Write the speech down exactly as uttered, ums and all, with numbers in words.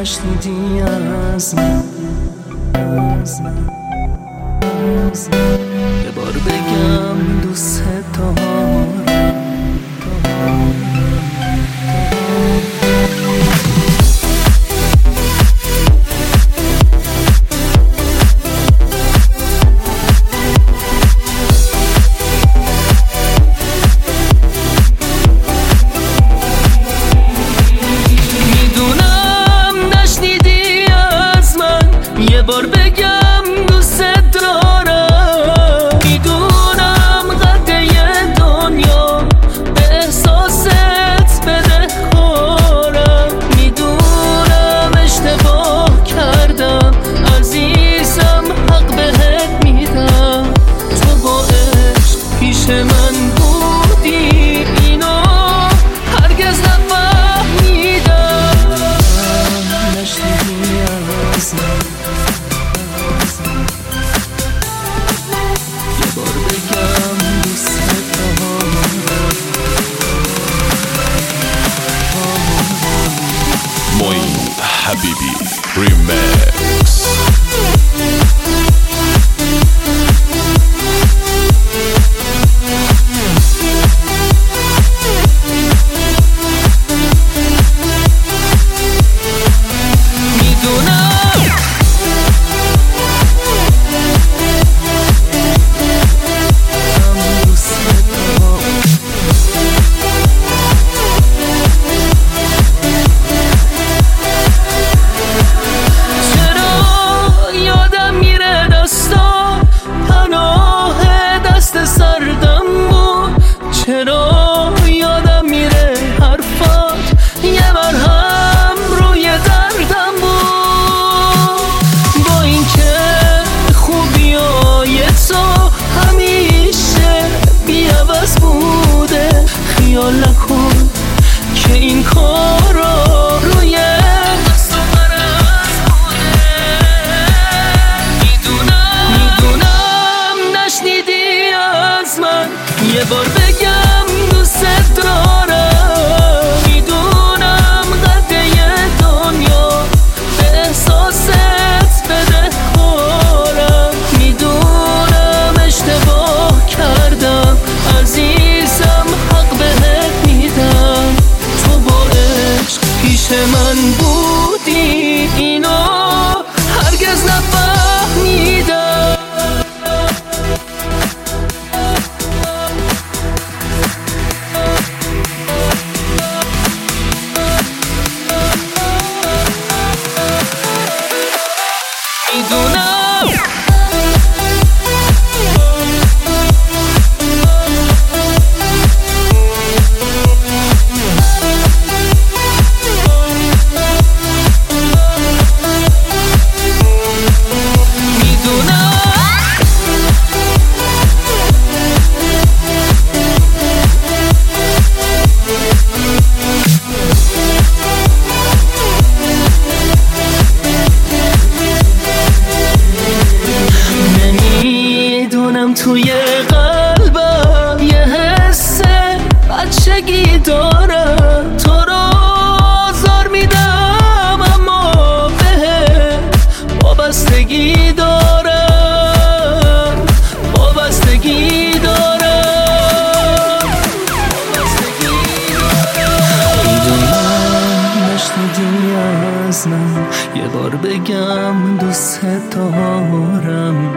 نشنیدی از من، از من، از من. یه بار بگم دوست دارم. یه بار بگم دوست دارم، میدونم قدر دنیا به احساست بده خورم، میدونم اشتباه کردم عزیزم حق بهت میدم، تو با عشق پیش من بودی اینو هرگز نفهمیدم. نشنیدی از من، حبیبی ریمیکس. چرا یادم میره حرفات یه مرهم روی دردم بود، با اینکه خوبیای تو همیشه بی‌عوض بوده، خیال نکن که این کارا روی دست و مرز بوده. میدونم میدونم نشنیدی از من، یه بار بگم دوست دارم، میدونم قدر دنیا به احساست بده خورم، میدونم اشتباه کردم عزیزم حق بهت میدم، تو با عشق پیش من بودی اینو هرگز نفهمیدم. میدونم توی قلبم یه حس بچگی دارم، تو رو آزار میدم اما بهت وابستگی دارم، وابستگی دارم، وابستگی دارم. میدونم نشنیدی از من، یه بار بگم دوست دارم،